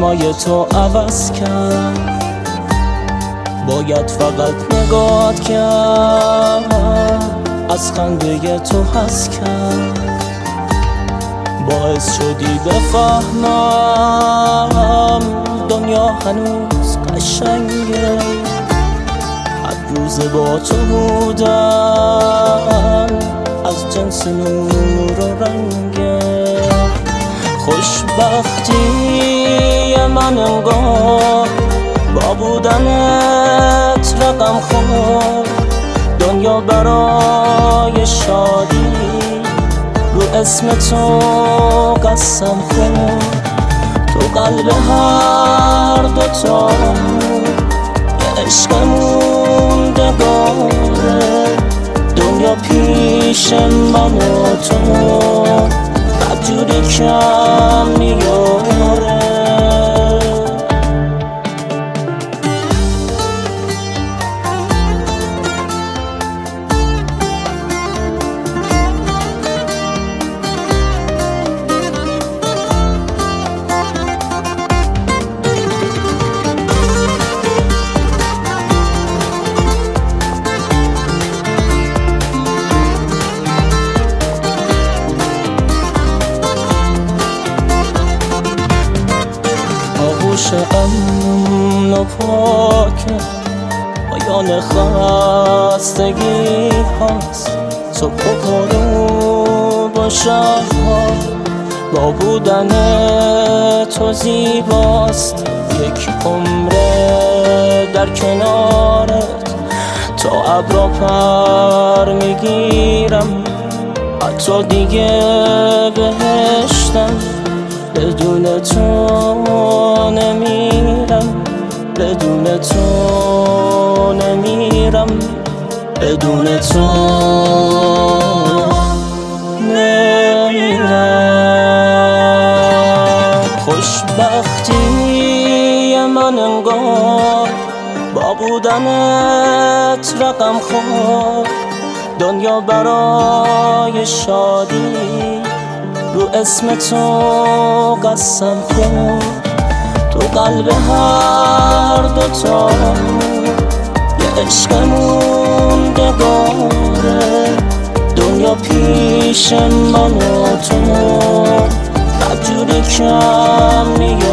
چشمای تو عوض کرد، باید فقط نگات کرد، از خنده تو حس کرد، باعث شدی بفهمم دنیا هنوز قشنگه، هر روز با تو بودن از جنس نور و رنگه. خوشبختی من انگار با بودنت رقم خورد، دنیا برای شادی رو اسم تو قسم خورد. تو قلب هر دوتا یه عشق موندگاره، دنیا پیش من و تو بدجوری کم میاره. آغوش امن و پاکه، پایان خستگی هاست، صبح و غروب و شبها با بودن تو زیباست. یک عمره در کنارت تا ابرا پر میگیرم، حتی دیگه بهشتم بدون تو نمیرم، بدون تو نمیرم، بدون تو نمیرم. خوشبختی من انگار با بودنت رقم خورد، دنیا برای شادی رو اسم تو قسم خورد. تو قلب هر دوتا یه عشق موندگاره، دنیا پیش من و تو بدجوری کم میاره.